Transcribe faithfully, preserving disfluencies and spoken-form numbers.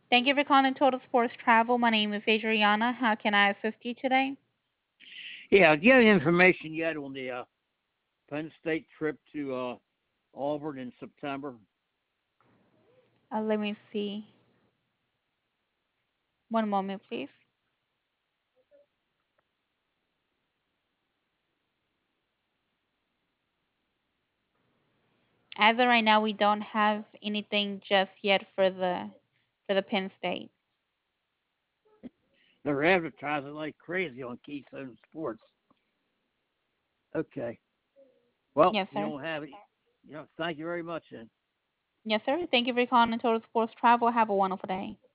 Thank you for calling Total Sports Travel. My name is Adriana. How can I assist you today? Yeah, do you have any information yet on the uh, Penn State trip to uh, Auburn in September? Uh, let me see. One moment, please. As of right now, we don't have anything just yet for the for the Penn State. They're advertising like crazy on Keystone Sports. Okay. Well, Yes, you sir. don't have it. You know, thank you very much, then. Yes, sir. Thank you for calling Total Sports Travel. Have a wonderful day.